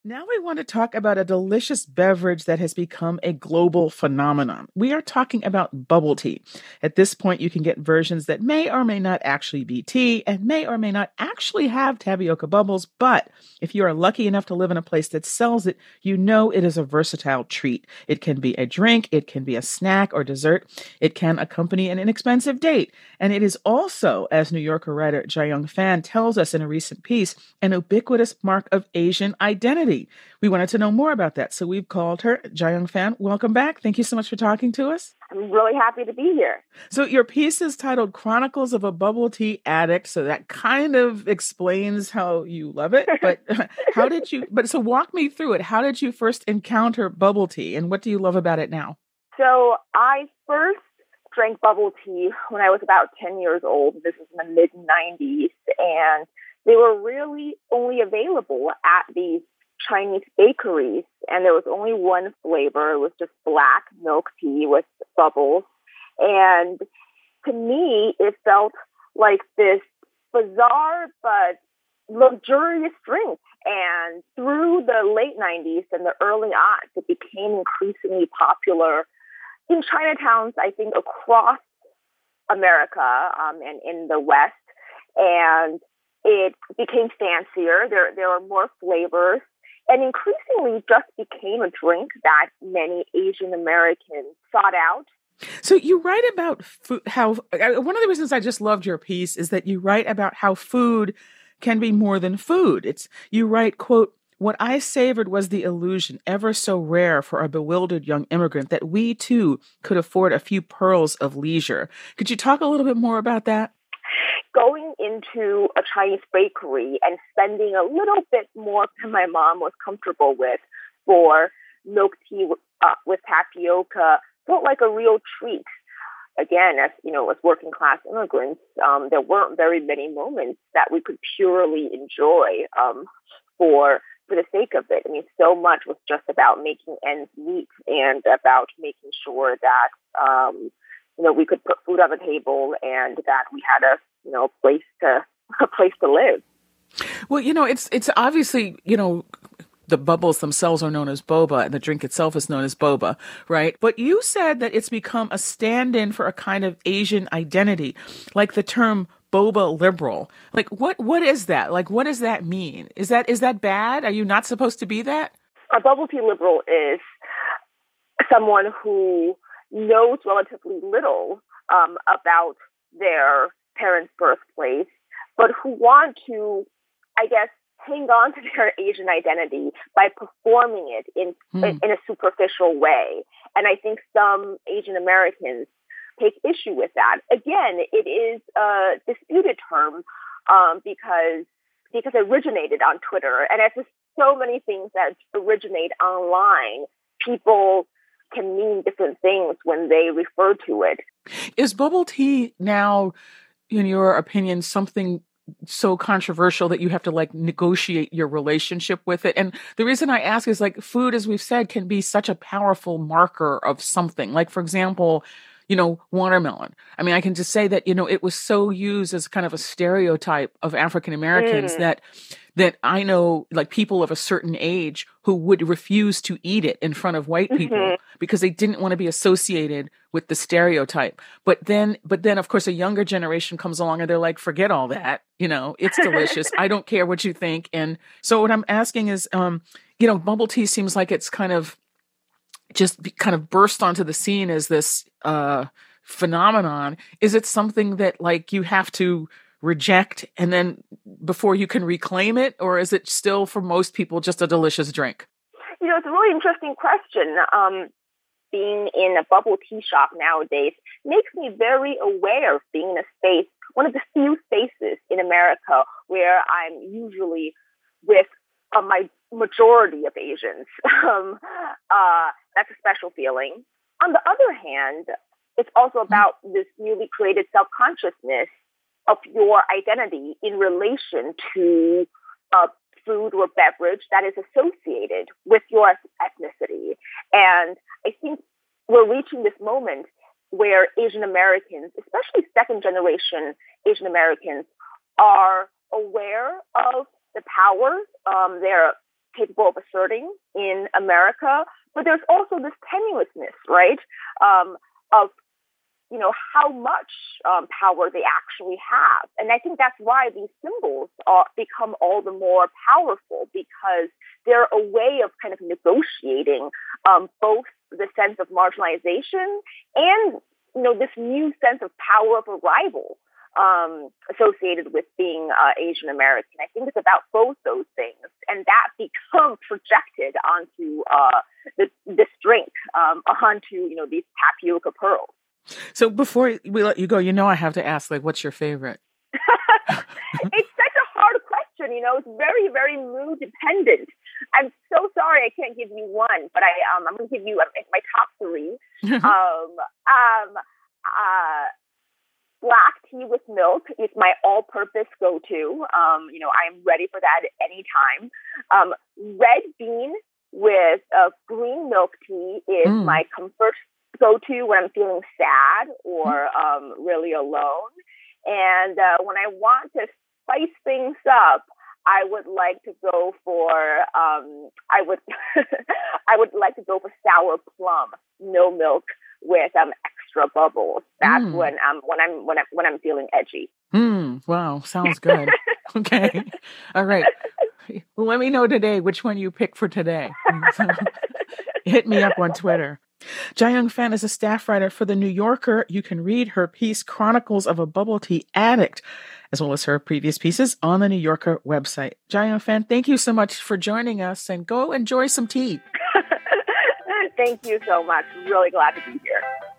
Now we want to talk about a delicious beverage that has become a global phenomenon. We are talking about bubble tea. At this point, you can get versions that may or may not actually be tea and may or may not actually have tapioca bubbles, but if you are lucky enough to live in a place that sells it, you know it is a versatile treat. It can be a drink, it can be a snack or dessert, it can accompany an inexpensive date, and it is also, as New Yorker writer Jiayong Fan tells us in a recent piece, an ubiquitous mark of Asian identity. We wanted to know more about that, so we've called her. Jiayong Fan, welcome back. Thank you so much for talking to us. I'm really happy to be here. So your piece is titled Chronicles of a Bubble Tea Addict, so that kind of explains how you love it, but so walk me through it. How did you first encounter bubble tea, and what do you love about it now? So I first drank bubble tea when I was about 10 years old. This was in the mid-90s, and they were really only available at these Chinese bakeries, and there was only one flavor. It was just black milk tea with bubbles. And to me, it felt like this bizarre but luxurious drink. And through the late 90s and the early aughts, it became increasingly popular in Chinatowns, I think, across America and in the West. And it became fancier. There were more flavors, and increasingly just became a drink that many Asian Americans sought out. So you write about food, how one of the reasons I just loved your piece is that you write about how food can be more than food. You write, quote, "What I savored was the illusion, ever so rare for a bewildered young immigrant, that we too could afford a few pearls of leisure." Could you talk a little bit more about that? Going into a Chinese bakery and spending a little bit more than my mom was comfortable with for milk tea with tapioca felt like a real treat. Again, as working class immigrants, there weren't very many moments that we could purely enjoy for the sake of it. I mean, so much was just about making ends meet and about making sure that we could put food on the table and that we had a place to live. Well, it's obviously, the bubbles themselves are known as boba and the drink itself is known as boba, right? But you said that it's become a stand-in for a kind of Asian identity, like the term boba liberal. Like, what is that? Like, what does that mean? Is that bad? Are you not supposed to be that? A bubble tea liberal is someone who knows relatively little about their parents' birthplace, but who want to, I guess, hang on to their Asian identity by performing it in a superficial way. And I think some Asian Americans take issue with that. Again, it is a disputed term because it originated on Twitter. And as with so many things that originate online, people can mean different things when they refer to it. Is bubble tea now, in your opinion, something so controversial that you have to negotiate your relationship with it? And the reason I ask is food, as we've said, can be such a powerful marker of something. Like, for example, watermelon. I mean, I can just say that, it was so used as kind of a stereotype of African Americans that I know people of a certain age who would refuse to eat it in front of white people because they didn't want to be associated with the stereotype. But then of course a younger generation comes along and they're like, forget all that. It's delicious. I don't care what you think. And so what I'm asking is, bubble tea seems like it's kind of burst onto the scene as this phenomenon. Is it something that you have to reject and then before you can reclaim it, or is it still for most people just a delicious drink? It's a really interesting question. Being in a bubble tea shop nowadays makes me very aware of being in a space, one of the few spaces in America where I'm usually with my majority of Asians. That's a special feeling. On the other hand, it's also about this newly created self-consciousness of your identity in relation to food or beverage that is associated with your ethnicity. And I think we're reaching this moment where Asian Americans, especially second generation Asian Americans, are aware of the power. They're capable of asserting in America, but there's also this tenuousness, right, of how much power they actually have. And I think that's why these symbols become all the more powerful, because they're a way of kind of negotiating both the sense of marginalization and, this new sense of power of a rival associated with being Asian American. I think it's about both those things, and that becomes projected onto this drink, onto, these tapioca pearls. So before we let you go, I have to ask, what's your favorite? It's such a hard question. It's very, very mood dependent. I'm so sorry I can't give you one, but I'm going to give you my top three. Black tea with milk is my all-purpose go-to. I'm ready for that at any time. Red bean with green milk tea is my comfort go-to when I'm feeling sad or really alone. And when I want to spice things up, I would like to go for I would like to go for sour plum, no milk with extra bubbles. That's when I'm feeling edgy. Wow, sounds good. Okay, all right. Well, let me know today which one you pick for today. Hit me up on Twitter. Jayung Fan is a staff writer for The New Yorker. You can read her piece, Chronicles of a Bubble Tea Addict, as well as her previous pieces on the New Yorker website. Jayung Fan, thank you so much for joining us, and go enjoy some tea. Thank you so much. Really glad to be here.